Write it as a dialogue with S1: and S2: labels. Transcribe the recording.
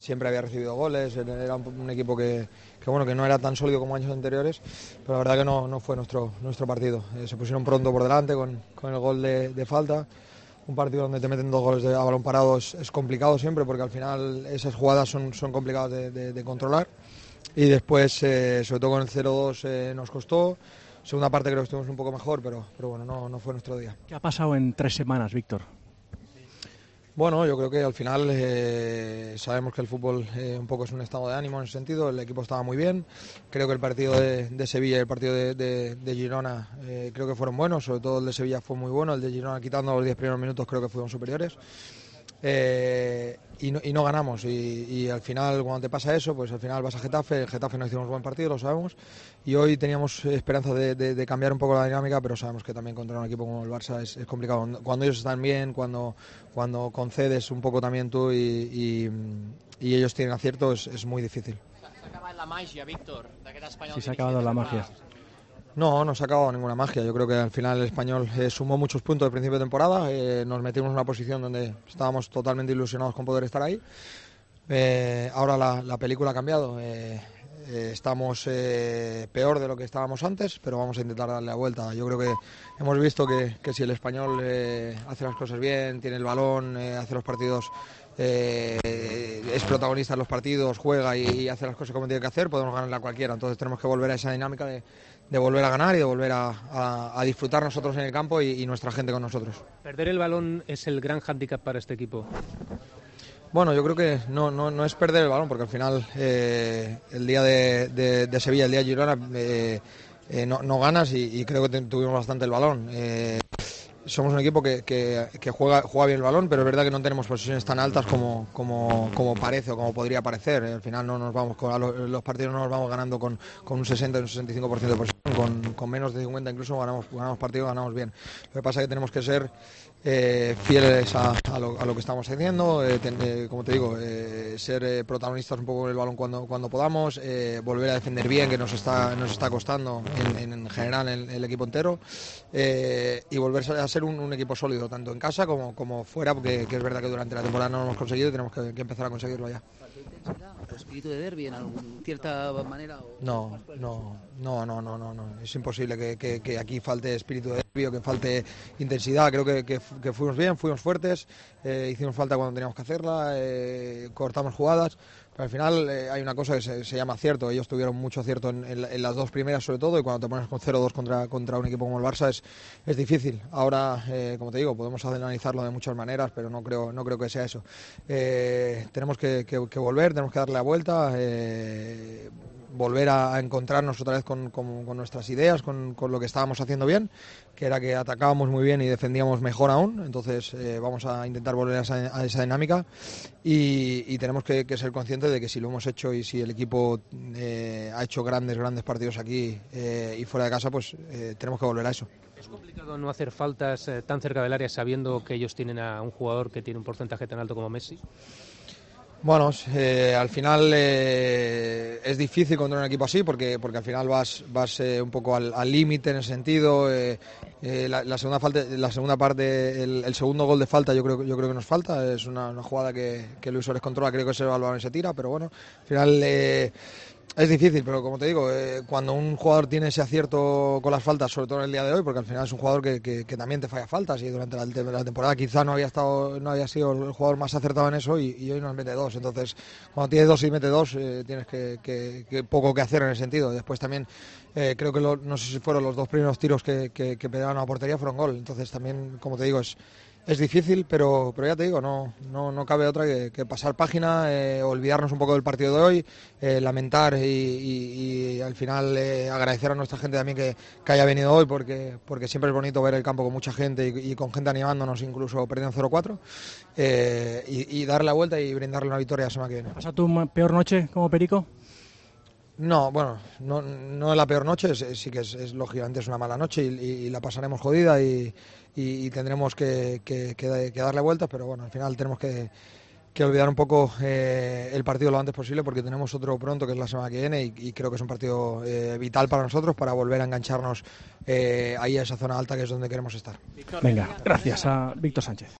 S1: Siempre había recibido goles, era un equipo que bueno, que no era tan sólido como años anteriores, pero la verdad que no fue nuestro partido. Se pusieron pronto por delante con el gol de falta. Un partido donde te meten 2 goles a balón parado es complicado siempre, porque al final esas jugadas son complicadas de controlar. Y después, sobre todo con el 0-2 nos costó. Segunda parte creo que estuvimos un poco mejor, pero bueno, no fue nuestro día.
S2: ¿Qué ha pasado en 3 semanas, Víctor?
S1: Bueno, yo creo que al final sabemos que el fútbol un poco es un estado de ánimo en ese sentido. El equipo estaba muy bien. Creo que el partido de Sevilla y el partido de Girona creo que fueron buenos. Sobre todo el de Sevilla fue muy bueno. El de Girona, quitando los 10 primeros minutos, creo que fueron superiores. Y no ganamos, y al final cuando te pasa eso, pues al final vas a Getafe. El Getafe no hicimos buen partido, lo sabemos, y hoy teníamos esperanza de cambiar un poco la dinámica, pero sabemos que también contra un equipo como el Barça es complicado. Cuando ellos están bien, cuando concedes un poco también tú y ellos tienen acierto, es muy difícil.
S3: S'ha acabat la màgia, Víctor, d'aquest Espanyol.
S2: Sí, se ha acabado la magia.
S1: No se ha acabado ninguna magia. Yo creo que al final el Español sumó muchos puntos al principio de temporada. Nos metimos en una posición donde estábamos totalmente ilusionados con poder estar ahí. Ahora la película ha cambiado. Estamos peor de lo que estábamos antes, pero vamos a intentar darle la vuelta. Yo creo que hemos visto que si el Español hace las cosas bien, tiene el balón, hace los partidos, es protagonista en los partidos, juega y hace las cosas como tiene que hacer, podemos ganarle a cualquiera. Entonces tenemos que volver a esa dinámica de volver a ganar y de volver a disfrutar nosotros en el campo y nuestra gente con nosotros.
S4: ¿Perder el balón es el gran hándicap para este equipo?
S1: Bueno, yo creo que no es perder el balón, porque al final el día de Sevilla, el día de Girona, no ganas y creo que tuvimos bastante el balón. Somos un equipo que juega bien el balón, pero es verdad que no tenemos posiciones tan altas como parece o como podría parecer. Al final no nos vamos los partidos no nos vamos ganando con un 60 o un 65% de posición, con menos de 50 incluso ganamos partidos, ganamos bien. Lo que pasa es que tenemos que ser fieles a lo que estamos haciendo, como te digo, ser protagonistas un poco del balón cuando podamos, volver a defender bien, que nos está costando en general el equipo entero, y volver a ser un equipo sólido, tanto en casa como fuera, porque es verdad que durante la temporada no lo hemos conseguido y tenemos que empezar a conseguirlo ya.
S3: ¿O espíritu de derbi en cierta manera?
S1: No, es imposible que aquí falte espíritu de derbi o que falte intensidad. Creo que fuimos bien, fuimos fuertes, hicimos falta cuando teníamos que hacerla, cortamos jugadas. Pero al final hay una cosa que se llama acierto. Ellos tuvieron mucho acierto en las 2 primeras sobre todo, y cuando te pones con 0-2 contra un equipo como el Barça es difícil. Ahora, como te digo, podemos analizarlo de muchas maneras, pero no creo que sea eso. Tenemos que volver, tenemos que darle la vuelta, volver a encontrarnos otra vez con nuestras ideas, con lo que estábamos haciendo bien, que era que atacábamos muy bien y defendíamos mejor aún. Entonces vamos a intentar volver a esa dinámica y tenemos que ser conscientes de que si lo hemos hecho y si el equipo ha hecho grandes partidos aquí y fuera de casa, pues tenemos que volver a eso.
S4: ¿Es complicado no hacer faltas tan cerca del área sabiendo que ellos tienen a un jugador que tiene un porcentaje tan alto como Messi?
S1: Bueno, al final es difícil contra un equipo así porque al final vas un poco al límite en ese sentido. La segunda parte, el segundo gol de falta, yo creo que nos falta. Es una jugada que Luis Suárez controla, creo que se va al balón y se tira, pero bueno, al final es difícil, pero como te digo, cuando un jugador tiene ese acierto con las faltas, sobre todo en el día de hoy, porque al final es un jugador que también te falla faltas, y durante la temporada quizá no había sido el jugador más acertado en eso, y hoy nos mete 2. Entonces, cuando tienes 2 y mete 2, tienes que poco que hacer en ese sentido. Después también creo que no sé si fueron los 2 primeros tiros que pegaron a la portería fueron gol. Entonces también, como te digo, es difícil, pero ya te digo, no cabe otra que pasar página, olvidarnos un poco del partido de hoy, lamentar y al final agradecer a nuestra gente también que haya venido hoy, porque siempre es bonito ver el campo con mucha gente y con gente animándonos, incluso perdiendo 0-4, y darle la vuelta y brindarle una victoria la semana que viene.
S2: ¿Pasa tu peor noche como Perico?
S1: No, bueno, no es la peor noche, sí que es lógicamente es una mala noche y la pasaremos jodida y tendremos que darle vueltas, pero bueno, al final tenemos que olvidar un poco el partido lo antes posible, porque tenemos otro pronto que es la semana que viene y creo que es un partido vital para nosotros, para volver a engancharnos ahí a esa zona alta que es donde queremos estar.
S2: Venga, gracias a Víctor Sánchez.